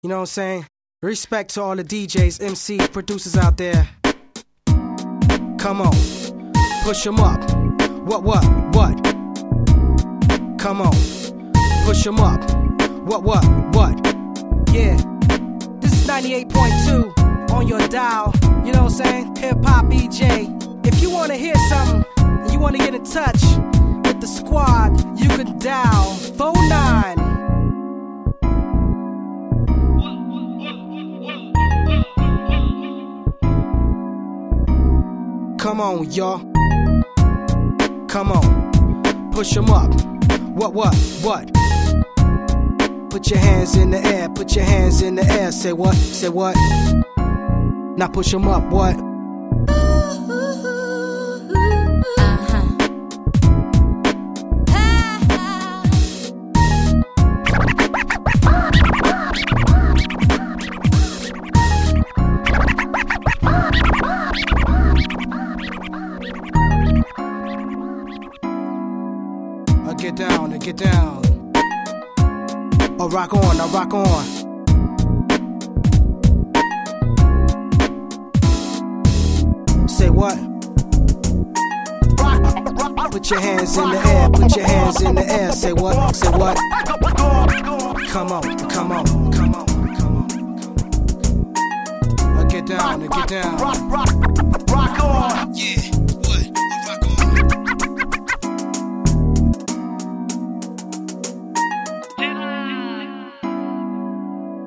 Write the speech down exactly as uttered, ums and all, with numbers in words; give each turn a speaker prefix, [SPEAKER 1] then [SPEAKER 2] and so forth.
[SPEAKER 1] You know what I'm saying? Respect to all the D Js, M Cs, producers out there. Come on, push 'em up. What, what, what? Come on, push 'em up. What, what, what? Yeah, this is ninety-eight point two on your dial. You know what I'm saying? Hip Hop E J. If you wanna hear something, and you wanna get in touch with the squad, you can dial four nine. Come on, y'all. Come on, push 'em up. What, what, what? Put your hands in the air, put your hands in the air. Say what, say what? Now push 'em up, what? I get down, I get down. I rock on, I rock on. Say what? Put your hands in the air, put your hands in the air. Say what? Say what? Come on, come on, come on, come on. I get down, I get down.
[SPEAKER 2] Rock, rock, rock on. Yeah.